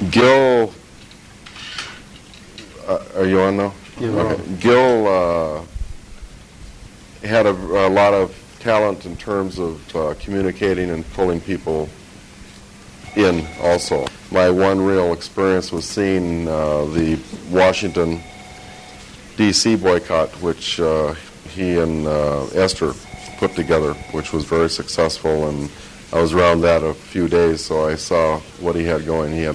Gil, are you on now? Yeah, okay. Gil had a lot of talent in terms of communicating and pulling people in also. My one real experience was seeing the Washington, D.C. boycott, which he and Esther put together, which was very successful, and I was around that a few days, so I saw what he had going. He had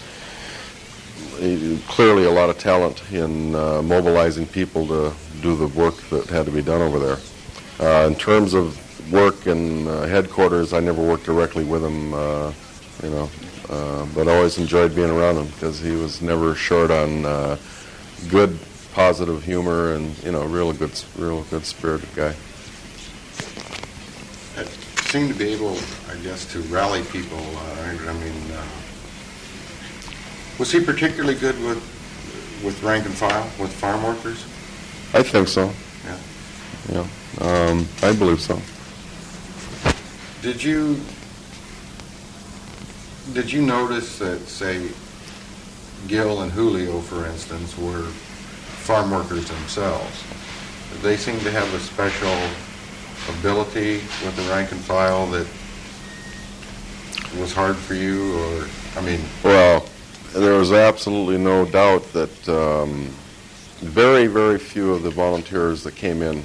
clearly a lot of talent in mobilizing people to do the work that had to be done over there. In terms of work and headquarters, I never worked directly with him, but I always enjoyed being around him because he was never short on good, positive humor and real good spirited guy. Seemed to be able, I guess, to rally people. Was he particularly good with rank and file, with farm workers? I think so. Yeah. Yeah, I believe so. Did you notice that, say, Gil and Julio, for instance, were farm workers themselves? They seem to have a special ability with the rank and file that was hard for you, or, Well, there was absolutely no doubt that very, very few of the volunteers that came in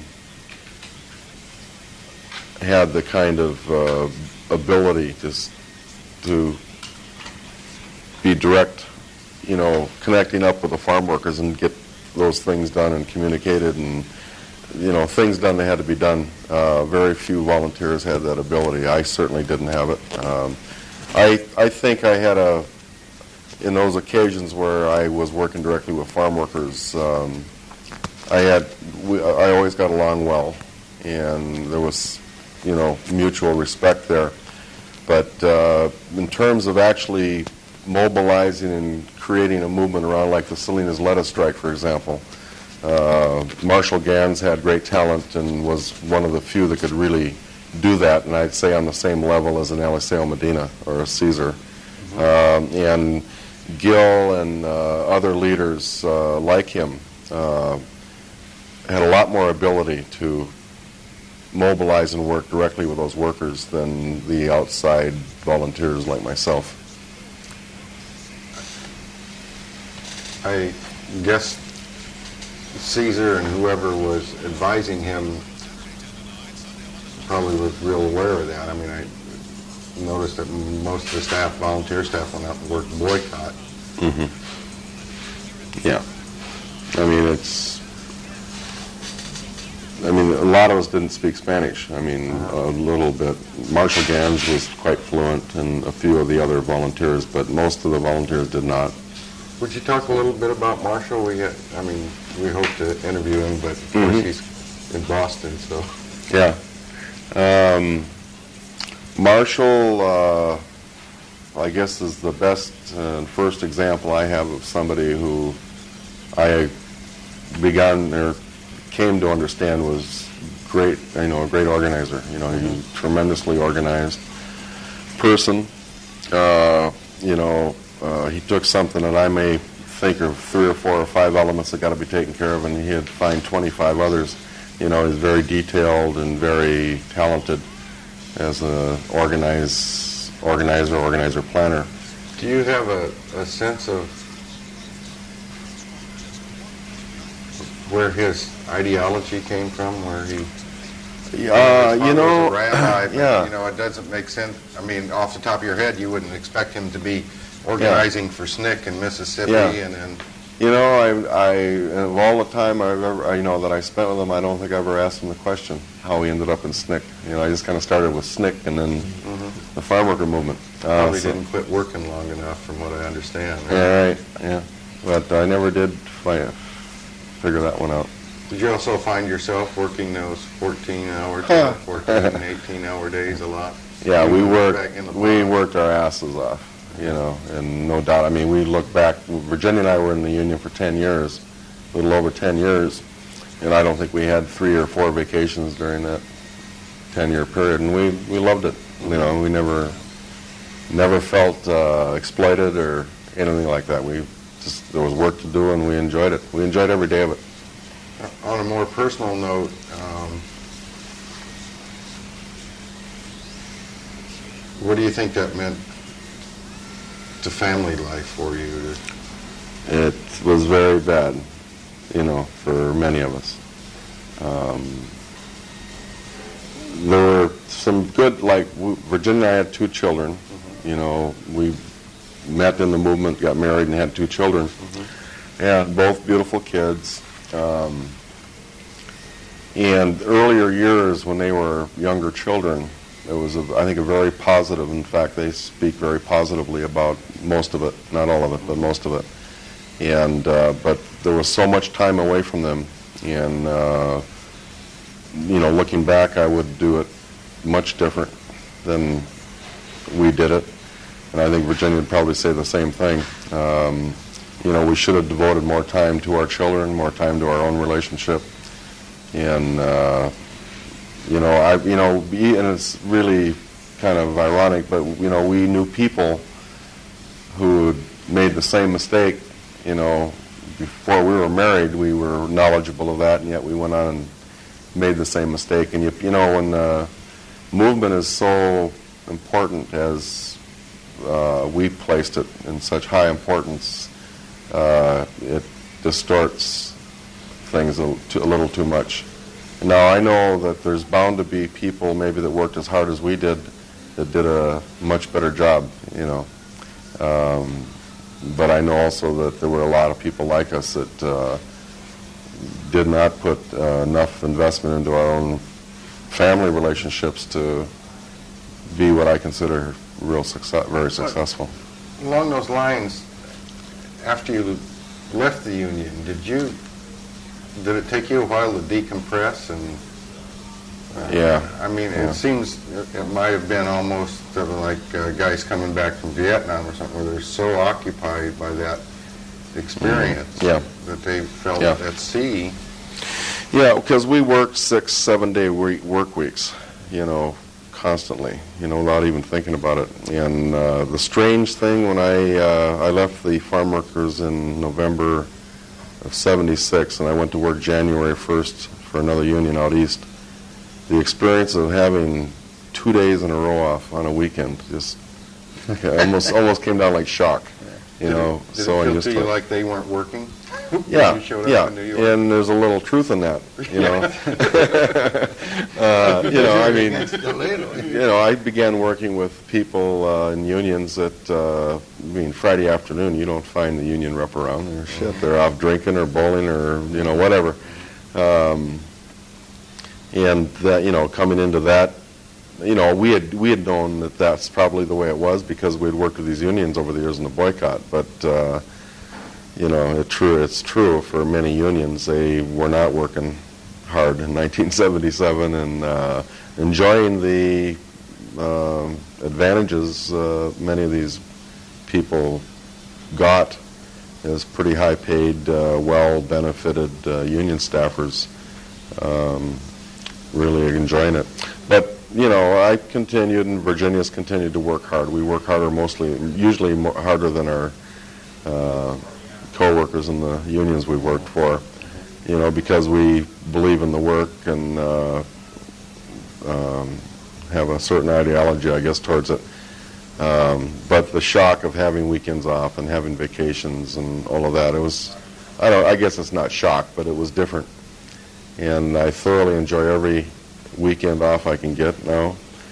had the kind of ability to be direct, connecting up with the farm workers and get those things done and communicated and things done that had to be done. Very few volunteers had that ability. I certainly didn't have it. I think I had in those occasions where I was working directly with farm workers, I always got along well, and there was, mutual respect there. But in terms of actually mobilizing and creating a movement around, like the Salinas Lettuce Strike, for example, Marshall Gans had great talent and was one of the few that could really do that, and I'd say on the same level as an Eliseo Medina or a Caesar. And Gil and other leaders like him had a lot more ability to mobilize and work directly with those workers than the outside volunteers like myself. I guess Caesar and whoever was advising him probably was real aware of that. I noticed that most of the staff, volunteer staff, went out and worked boycott. Mm-hmm. Yeah. A lot of us didn't speak Spanish. A little bit. Marshall Gans was quite fluent, and a few of the other volunteers, but most of the volunteers did not. Would you talk a little bit about Marshall? We hope to interview him, but of course he's in Boston, so. Yeah. Marshall, I guess, is the best and first example I have of somebody who I came to understand was great, a great organizer. He's a tremendously organized person. He took something that I may think of 3 or 4 or 5 elements that got to be taken care of, and he'd find 25 others. He's very detailed and very talented as an organizer, planner. Do you have a sense of where his ideology came from, where he was a rabbi, but, it doesn't make sense. Off the top of your head, you wouldn't expect him to be organizing for SNCC in Mississippi, and then. Of all the time that I spent with him, I don't think I ever asked him the question how he ended up in SNCC. I just kind of started with SNCC and then the farm worker movement. Probably didn't quit working long enough, from what I understand. Right? Yeah, right. Yeah, but I never did figure that one out. Did you also find yourself working those 14-hour, 14 and 18-hour days a lot? Yeah, we worked our asses off. And no doubt. We look back. Virginia and I were in the union for 10 years, a little over 10 years, and I don't think we had 3 or 4 vacations during that 10-year period, and we loved it. We never felt exploited or anything like that. There was work to do, and we enjoyed it. We enjoyed every day of it. On a more personal note, what do you think that meant to family life for you? It was very bad, for many of us. There were some good, like Virginia and I had 2 children. Mm-hmm. We met in the movement, got married, and had 2 children. Mm-hmm. And both beautiful kids. And earlier years, when they were younger children, it was, I think, a very positive. In fact, they speak very positively about most of it, not all of it, but most of it. And but there was so much time away from them, and looking back, I would do it much different than we did it. And I think Virginia would probably say the same thing. We should have devoted more time to our children, more time to our own relationship. And and it's really kind of ironic, but we knew people who made the same mistake. Before we were married, we were knowledgeable of that, and yet we went on and made the same mistake. And when the movement is so important as we placed it in such high importance, it distorts things a little too much. Now, I know that there's bound to be people maybe that worked as hard as we did that did a much better job, but I know also that there were a lot of people like us that did not put enough investment into our own family relationships to be what I consider very successful. Along those lines, after you left the union, did it take you a while to decompress? And yeah. I mean, it seems it might have been almost like guys coming back from Vietnam or something, where they're so occupied by that experience that they felt at sea. Yeah, because we worked 6-7 day work weeks, constantly, without even thinking about it. And the strange thing, when I left the farm workers in November of '76, and I went to work January 1st for another union out east, the experience of having 2 days in a row off on a weekend just almost came down like shock. Did it feel to you like they weren't working? Yeah, you showed up in New York? And there's a little truth in that, I began working with people in unions that, Friday afternoon, you don't find the union rep around. They're off drinking or bowling or, whatever. And that, coming into that, we had known that that's probably the way it was because we had worked with these unions over the years in the boycott. But it's true for many unions. They were not working hard in 1977 and enjoying the advantages many of these people got as pretty high-paid, well-benefited union staffers, really enjoying it. But I continued, and Virginia's continued to work hard. We work harder usually harder than our co-workers in the unions we worked for, because we believe in the work and have a certain ideology, I guess, towards it. But the shock of having weekends off and having vacations and all of that, I guess it's not shock, but it was different. And I thoroughly enjoy every weekend off I can get now.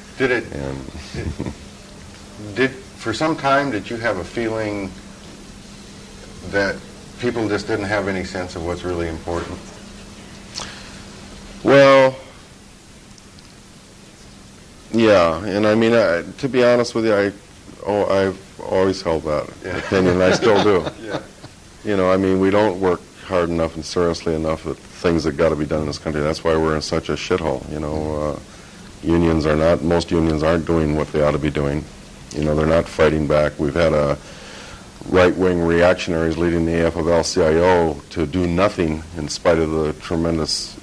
For some time, did you have a feeling that people just didn't have any sense of what's really important? Well, yeah, and I mean, to be honest with you, I've always held that opinion, and I still do. We don't work hard enough and seriously enough at things that got to be done in this country. That's why we're in such a shithole. Most unions aren't doing what they ought to be doing. They're not fighting back. We've had right-wing reactionaries leading the AFL-CIO to do nothing in spite of the tremendous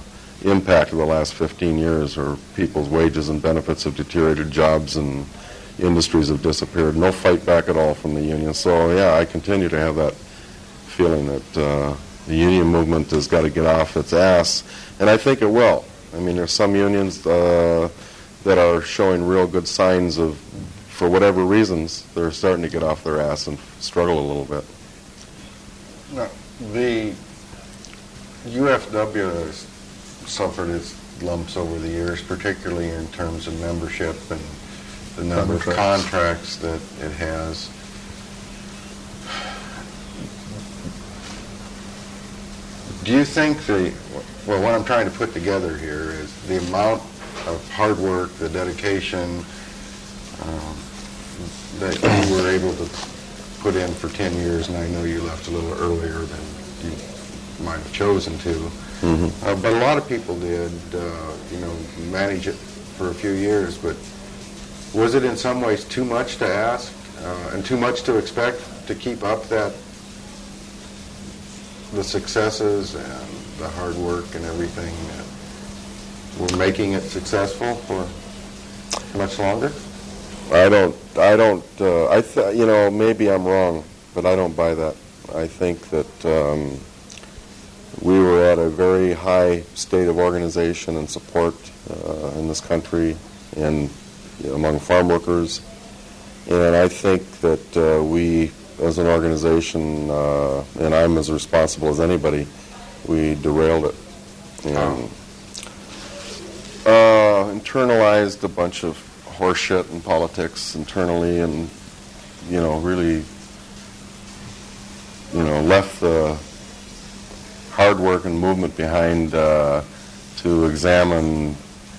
impact of the last 15 years, where people's wages and benefits have deteriorated, jobs and industries have disappeared. No fight back at all from the union. So, yeah, I continue to have that feeling that the union movement has got to get off its ass, and I think it will. I mean, there's some unions that are showing real good signs of, for whatever reasons, they're starting to get off their ass and struggle a little bit. Now, the UFW has suffered its lumps over the years, particularly in terms of membership and the number of contracts that it has. Do you think well, what I'm trying to put together here is the amount of hard work, the dedication that you were able to put in for 10 years, and I know you left a little earlier than you might have chosen to, but a lot of people did, manage it for a few years, but was it in some ways too much to ask and too much to expect to keep up the successes and the hard work and everything that were making it successful for much longer? Maybe I'm wrong, but I don't buy that. I think that we were at a very high state of organization and support in this country and among farm workers, and I think that we, as an organization, and I'm as responsible as anybody, we derailed it and internalized a bunch of horseshit and politics internally, and really left the hard work and movement behind to examine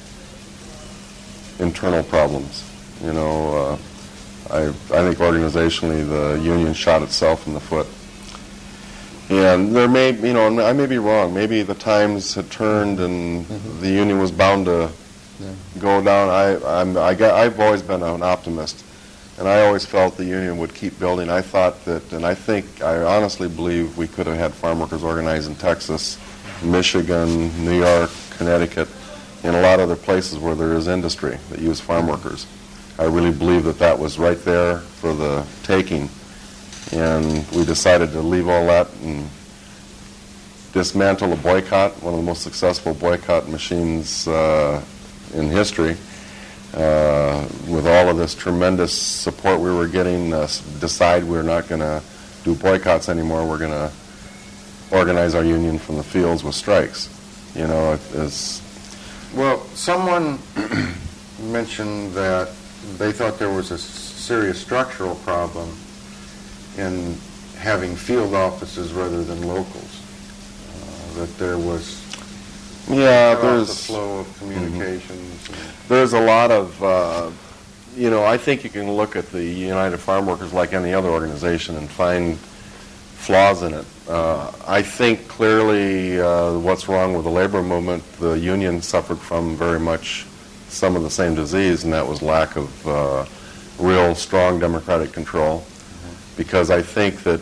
internal problems. I think organizationally the union shot itself in the foot. And there may, I may be wrong. Maybe the times had turned and the union was bound to go down. I've always been an optimist, and I always felt the union would keep building. I thought that, and I honestly believe we could have had farm workers organized in Texas, Michigan, New York, Connecticut, and a lot of other places where there is industry that use farm workers. I really believe that was right there for the taking. And we decided to leave all that and dismantle a boycott, one of the most successful boycott machines in history. With all of this tremendous support we were getting, decide we're not going to do boycotts anymore. We're going to organize our union from the fields with strikes. Well, someone mentioned that they thought there was a serious structural problem in having field offices rather than locals. That there was there's the flow of communications. There's a lot of I think you can look at the United Farm Workers like any other organization and find flaws in it. I think clearly what's wrong with the labor movement, the union suffered from very much some of the same disease, and that was lack of real strong democratic control. Because I think that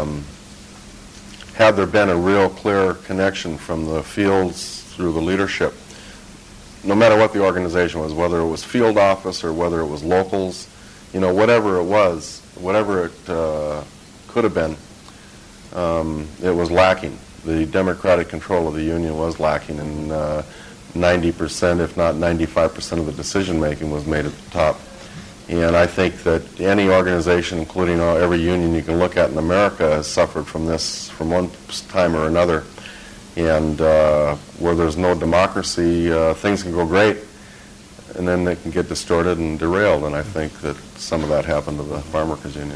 had there been a real clear connection from the fields through the leadership, no matter what the organization was, whether it was field office or whether it was locals, whatever it was, whatever it could have been, it was lacking. The democratic control of the union was lacking, and 90%, if not 95% of the decision-making was made at the top. And I think that any organization, including every union you can look at in America, has suffered from this from one time or another. And where there's no democracy, things can go great, and then they can get distorted and derailed. And I think that some of that happened to the Farm Workers Union.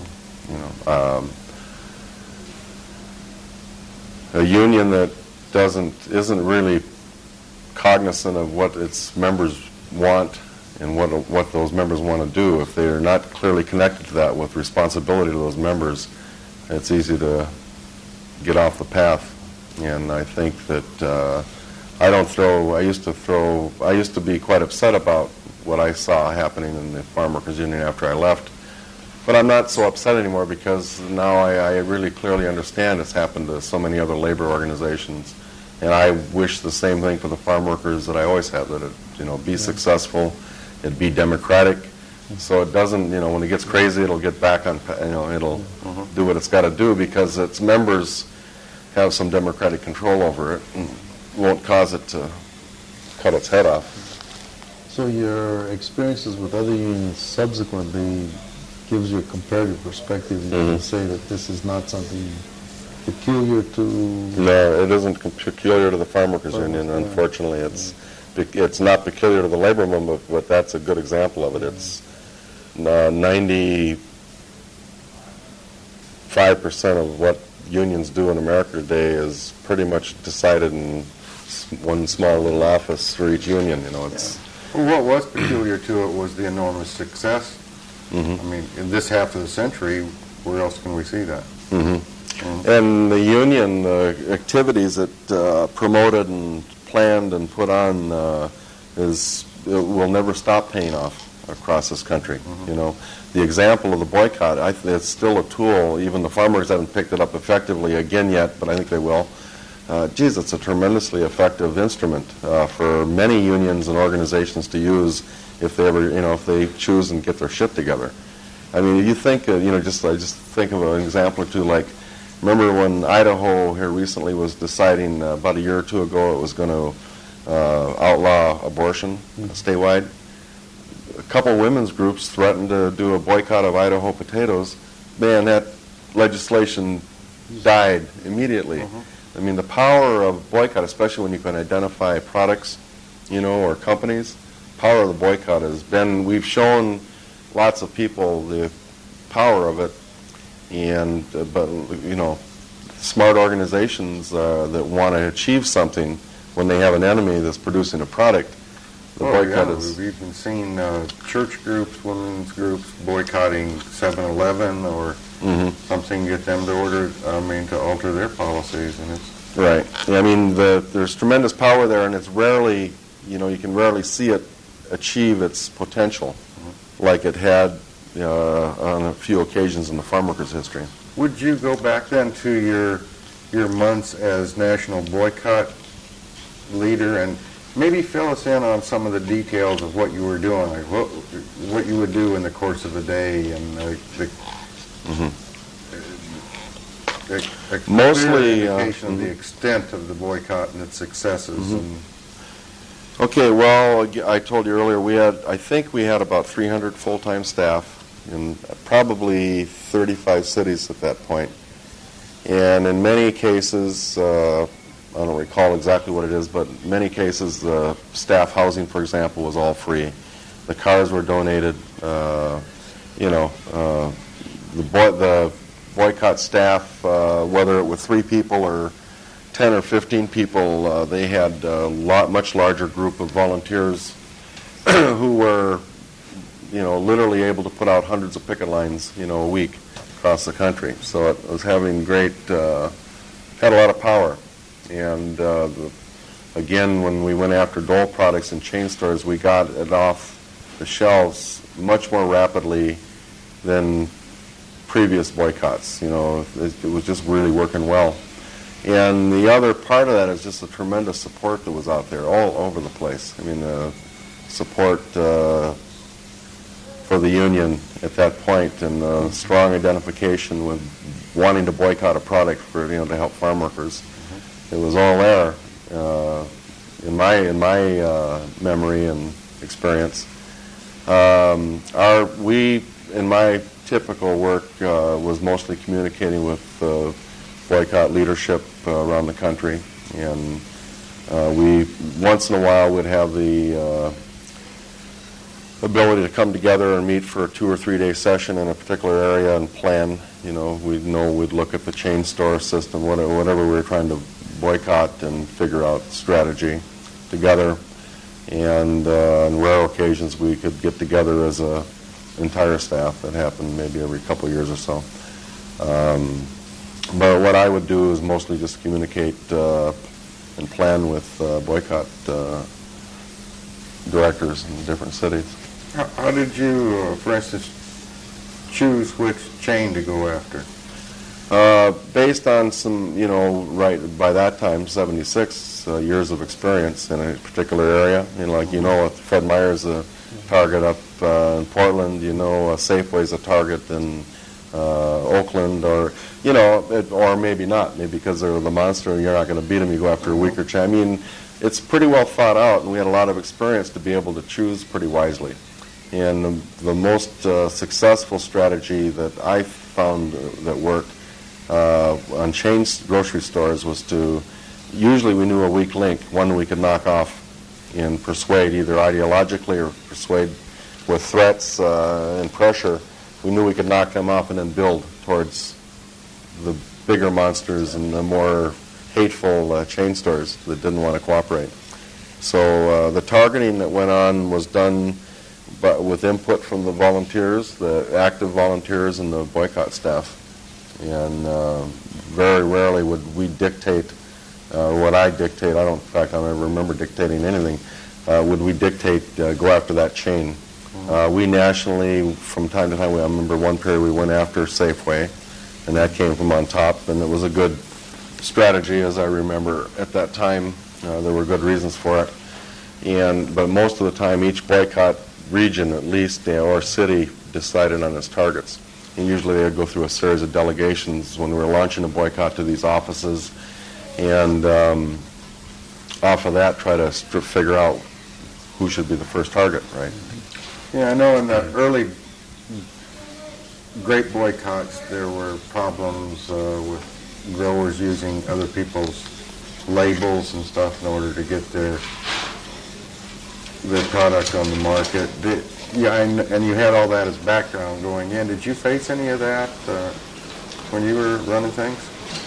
A union that isn't really cognizant of what its members want and what those members want to do, if they're not clearly connected to that with responsibility to those members, it's easy to get off the path. And I think that I used to be quite upset about what I saw happening in the Farm Workers Union after I left. But I'm not so upset anymore because now I really clearly understand it's happened to so many other labor organizations. And I wish the same thing for the farm workers that I always have, that it be successful, it be democratic, So it doesn't, when it gets crazy, it'll get back on, it'll do what it's got to do because its members have some democratic control over it and won't cause it to cut its head off. So your experiences with other unions subsequently gives you a comparative perspective. You can say that this is not something peculiar to... No, it isn't peculiar to the Farm Workers Union. Unfortunately, it's not peculiar to the labor movement, but that's a good example of it. It's 95% of what unions do in America today is pretty much decided in one small little office for each union. It's. Well, what was peculiar to it was the enormous success. I mean, in this half of the century, where else can we see that? And the union activities that promoted and planned and put on will never stop paying off across this country. The example of the boycott, it's still a tool. Even the farmers haven't picked it up effectively again yet, but I think they will. It's a tremendously effective instrument for many unions and organizations to use if they ever, if they choose and get their shit together. I mean, you think, I just think of an example or two. Like, remember when Idaho here recently was deciding about a year or two ago it was going to outlaw abortion statewide? A couple women's groups threatened to do a boycott of Idaho potatoes. Man, that legislation died immediately. I mean, the power of boycott, especially when you can identify products, or companies, power of the boycott has been, we've shown lots of people the power of it, and, but, smart organizations that want to achieve something when they have an enemy that's producing a product, the boycott is... We've even seen church groups, women's groups boycotting 7-Eleven or something, get them to to alter their policies, and it's... Right. I mean, there's tremendous power there, and it's rarely, you can rarely see it achieve its potential like it had on a few occasions in the farm workers' history. Would you go back then to your months as national boycott leader and maybe fill us in on some of the details of what you were doing, like what you would do in the course of a day, and mostly indication of the extent of the boycott and its successes. Okay, well, I told you earlier I think we had about 300 full-time staff in probably 35 cities at that point. And in many cases, I don't recall exactly what it is, but in many cases the staff housing, for example, was all free. The cars were donated. The boycott staff, whether it was 3 people or 10 or 15 people, they had a much larger group of volunteers who were, literally able to put out hundreds of picket lines, a week across the country. So it was having had a lot of power. And again, when we went after Dole products in chain stores, we got it off the shelves much more rapidly than previous boycotts. It was just really working well. And the other part of that is just the tremendous support that was out there all over the place. I mean, the support for the union at that point, and strong identification with wanting to boycott a product for to help farm workers. It was all there in my memory and experience. In my typical work was mostly communicating with boycott leadership around the country, and we once in a while would have the ability to come together and meet for a 2 or 3 day session in a particular area and plan. We'd look at the chain store system, whatever we were trying to boycott, and figure out strategy together. And on rare occasions we could get together as a entire staff. That happened maybe every couple of years or so. But what I would do is mostly just communicate and plan with boycott directors in different cities. How did you, for instance, choose which chain to go after? Based on some, by that time, 76 years of experience in a particular area. Fred Meyer's a target up in Portland. Safeway's a target in Oakland, or or maybe not. Maybe because they're the monster and you're not going to beat them, you go after a weaker champ. I mean, it's pretty well thought out, and we had a lot of experience to be able to choose pretty wisely. And the most successful strategy that I found that worked on chain grocery stores was to, usually we knew a weak link, one we could knock off and persuade either ideologically or persuade with threats and pressure. We knew we could knock them off and then build towards the bigger monsters and the more hateful chain stores that didn't want to cooperate. So the targeting that went on was done with input from the volunteers, the active volunteers and the boycott staff. And very rarely would we dictate what I dictate. In fact, I don't remember dictating anything. Would we dictate, go after that chain? We nationally, from time to time, I remember one period we went after Safeway, and that came from on top, and it was a good strategy, as I remember at that time. There were good reasons for it. But most of the time, each boycott region, at least, or city, decided on its targets. And usually they would go through a series of delegations when we were launching a boycott to these offices, and off of that try to figure out who should be the first target, right? Yeah, I know in the early great boycotts there were problems with growers using other people's labels and stuff in order to get their product on the market. And you had all that as background going in. Did you face any of that when you were running things?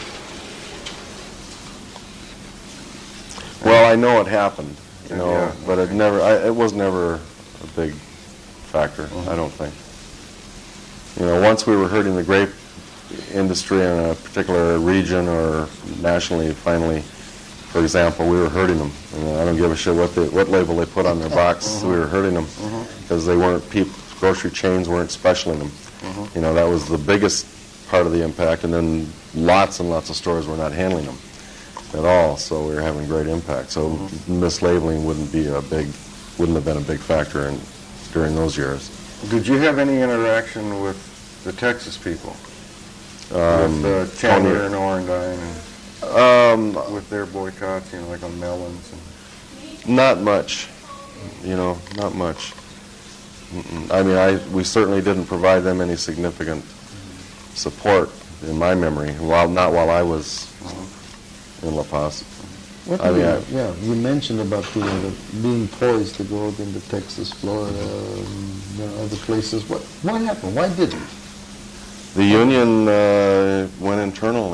Well, I know it happened, Yeah. but it was never a big factor, I don't think. Once we were hurting the grape industry in a particular region or nationally, finally, for example, we were hurting them. I don't give a shit what label they put on their box. We were hurting them because they weren't grocery chains weren't specialing them. That was the biggest part of the impact, and then lots and lots of stores were not handling them at all. So we were having great impact. So mislabeling wouldn't have been a big factor during those years. Did you have any interaction with the Texas people? With Chandler and Orendine? With their boycotts, like on melons? Not much, not much. I mean, we certainly didn't provide them any significant support in my memory, not while I was in La Paz. You mentioned about being poised to go out into Texas, Florida, other places. What happened? Why didn't? The union went internal.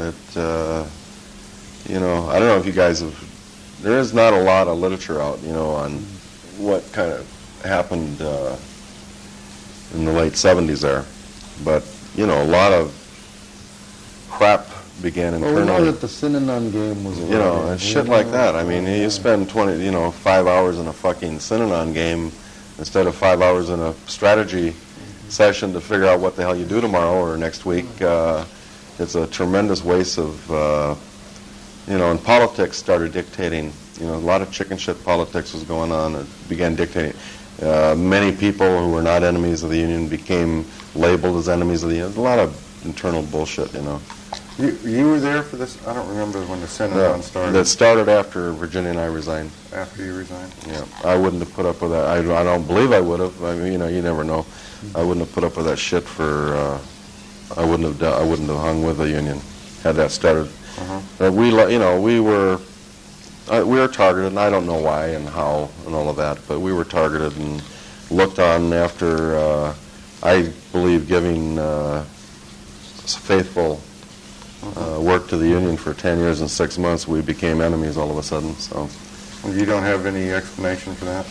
I don't know if you guys there is not a lot of literature out, on what kind of happened in the late 70s there. But, a lot of crap began internally. Well, we know that the Synanon game was... and shit like that. I mean, you spend 5 hours in a fucking Synanon game instead of 5 hours in a strategy session to figure out what the hell you do tomorrow or next week. It's a tremendous waste of... and politics started dictating. A lot of chicken shit politics was going on. It began dictating. Many people who were not enemies of the union became labeled as enemies of the union. A lot of internal bullshit, You were there for this? I don't remember when the Synanon started. That started after Virginia and I resigned. After you resigned? Yeah. I wouldn't have put up with that. I don't believe I would have. I mean, you never know. I wouldn't have put up with that shit for... I wouldn't have hung with the union had that started. But we were targeted, and I don't know why and how and all of that, but we were targeted and looked on after, I believe, giving faithful work to the union for 10 years and 6 months, we became enemies all of a sudden. So, you don't have any explanation for that?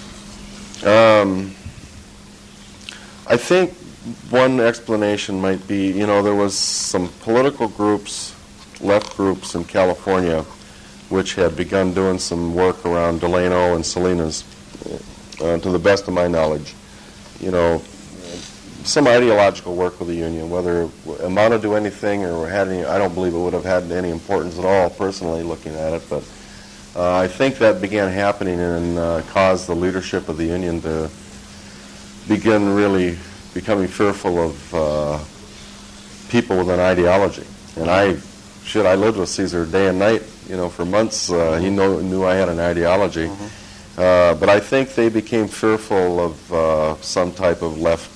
I think one explanation might be, there was some political groups, left groups in California, which had begun doing some work around Delano and Salinas, to the best of my knowledge. Some ideological work with the union, whether it amounted to anything or had any, I don't believe it would have had any importance at all, personally, looking at it, but I think that began happening and caused the leadership of the union to begin really becoming fearful of people with an ideology. And I lived with Caesar day and night, for months. He knew I had an ideology. But I think they became fearful of some type of left,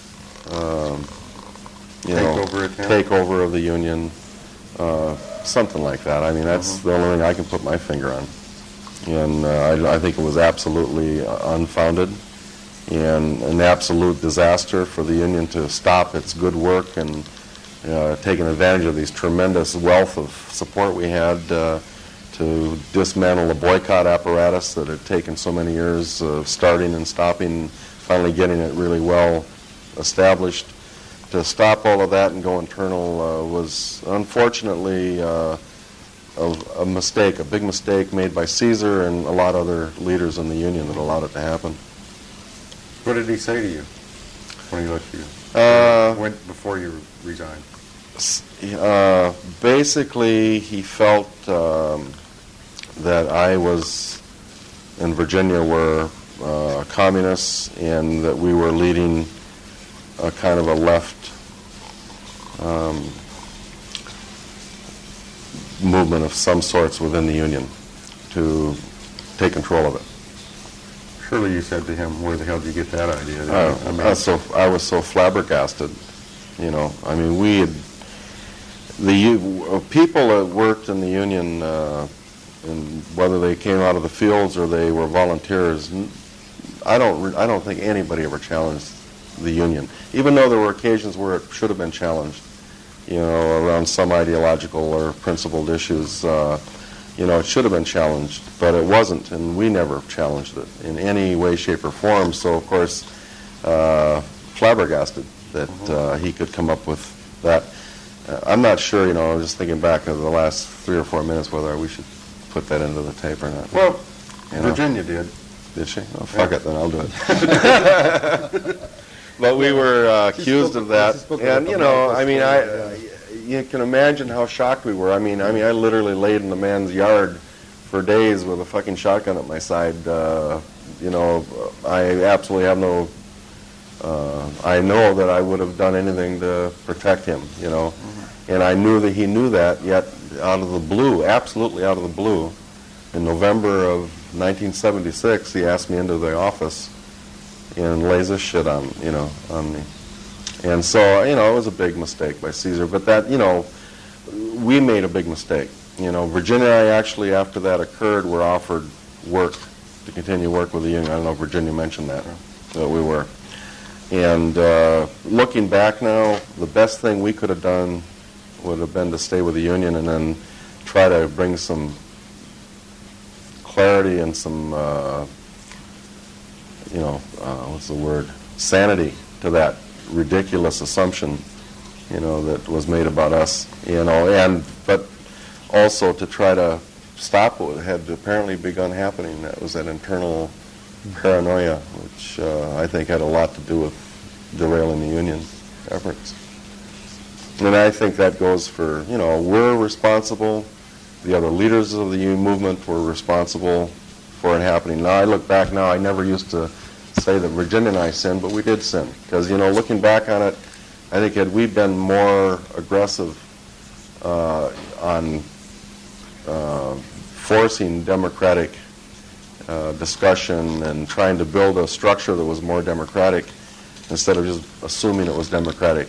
takeover of the Union, something like that. I mean, that's the only thing I can put my finger on. And I think it was absolutely unfounded and an absolute disaster for the Union to stop its good work and taking advantage of these tremendous wealth of support we had to dismantle the boycott apparatus that had taken so many years of starting and stopping, finally getting it really well established. To stop all of that and go internal was unfortunately a mistake, a big mistake made by Caesar and a lot of other leaders in the Union that allowed it to happen. What did he say to you when he looked at you? Before you resigned? Basically, he felt that I was, in Virginia, were communists and that we were leading a kind of a left movement of some sorts within the Union to take control of it. Surely you said to him, where the hell did you get that idea? I was so flabbergasted. I mean, the people that worked in the Union, and whether they came out of the fields or they were volunteers, I don't think anybody ever challenged the Union, even though there were occasions where it should have been challenged, around some ideological or principled issues. It should have been challenged, but it wasn't, and we never challenged it in any way, shape, or form. So, of course, flabbergasted that he could come up with that. I'm not sure, I'm just thinking back to the last 3 or 4 minutes whether we should put that into the tape or not. Well, Virginia did. Did she? Oh, fuck it, then I'll do it. But we were accused of that, and you can imagine how shocked we were. I mean, I literally laid in the man's yard for days with a fucking shotgun at my side. I absolutely have no. I know that I would have done anything to protect him, and I knew that he knew that. Yet, out of the blue, absolutely out of the blue, in November of 1976, he asked me into the office and lays this shit on me. And so, it was a big mistake by Caesar. But that, we made a big mistake. Virginia and I actually, after that occurred, were offered work to continue work with the Union. I don't know if Virginia mentioned that, but we were. And looking back now, the best thing we could have done would have been to stay with the Union and then try to bring some clarity and some, sanity to that ridiculous assumption, that was made about us, but also to try to stop what had apparently begun happening. That was that internal paranoia, which I think had a lot to do with derailing the Union efforts. And I think that goes for, we're responsible. The other leaders of the Union movement were responsible for it happening. Now, I look back now, I never used to say that Virginia and I sinned, but we did sin. Because, looking back on it, I think had we been more aggressive on forcing democratic discussion and trying to build a structure that was more democratic instead of just assuming it was democratic,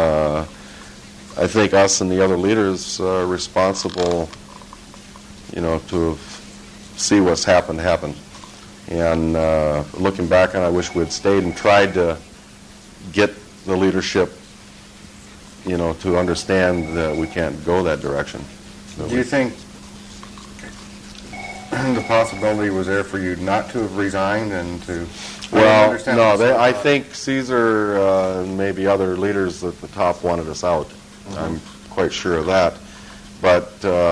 I think us and the other leaders are responsible, to see what's happened happen. And looking back on it, I wish we had stayed and tried to get the leadership, to understand that we can't go that direction. Do you think the possibility was there for you not to have resigned and to... Well, no, I think Caesar and maybe other leaders at the top wanted us out. Mm-hmm. I'm quite sure of that. But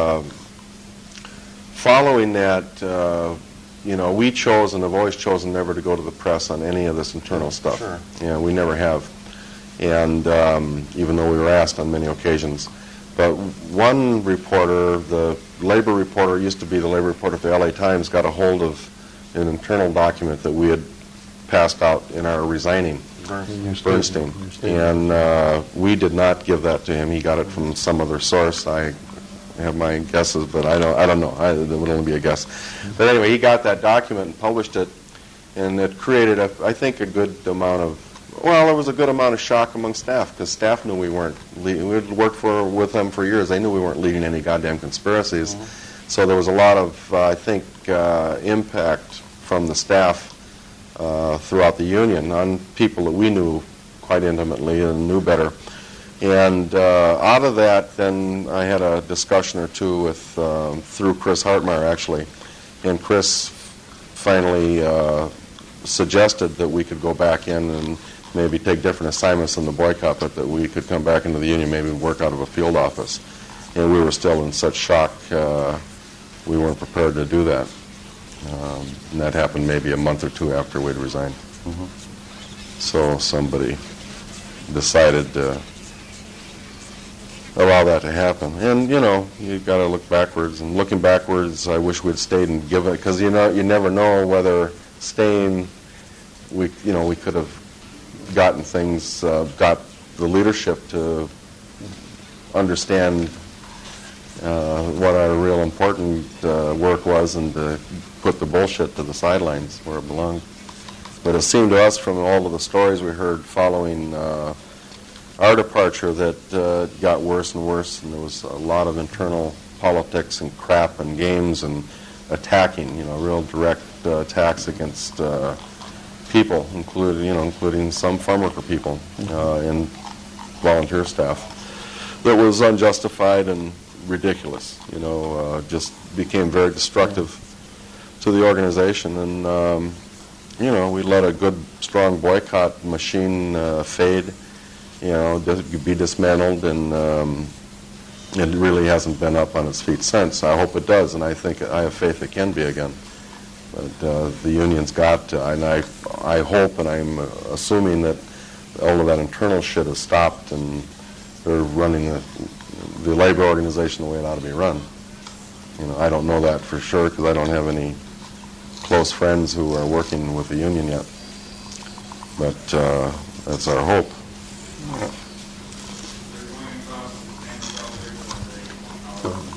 following that, we chose and have always chosen never to go to the press on any of this internal stuff. Sure. Yeah, we never have. And even though we were asked on many occasions. But one reporter, the labor reporter, used to be the labor reporter for the LA Times, got a hold of an internal document that we had passed out in our resigning, Bernstein. And we did not give that to him. He got it from some other source. I have my guesses, but I don't know. It would only be a guess. But anyway, he got that document and published it, and it created, I think, a good amount of, well, there was a good amount of shock among staff, because staff knew we weren't, we had worked with them for years. They knew we weren't leading any goddamn conspiracies. So there was a lot of, I think, impact from the staff throughout the union on people that we knew quite intimately and knew better. And out of that, then I had a discussion or two with, through Chris Hartmeyer, actually. And Chris finally suggested that we could go back in and maybe take different assignments in the boycott, but that we could come back into the union, maybe work out of a field office. And we were still in such shock, we weren't prepared to do that. And that happened maybe a month or two after we'd resigned. So somebody decided to allow that to happen. And, you know, you've got to look backwards. And looking backwards, I wish we'd stayed and given it, because, you know, you never know whether staying, we could have gotten things, got the leadership to understand what our real important work was, and to put the bullshit to the sidelines where it belonged. But it seemed to us from all of the stories we heard following our departure that it got worse and worse, and there was a lot of internal politics and crap and games and attacking, real direct attacks against people, including some farm worker people and volunteer staff. That was unjustified and ridiculous, just became very destructive to the organization. And, we let a good, strong boycott machine fade, be dismantled, and it really hasn't been up on its feet since. I hope it does, and I have faith it can be again. But the union's got to, and I hope, and I'm assuming that all of that internal shit has stopped, and they're running the labor organization the way it ought to be run. I don't know that for sure, because I don't have any close friends who are working with the union yet. But that's our hope. They're going across the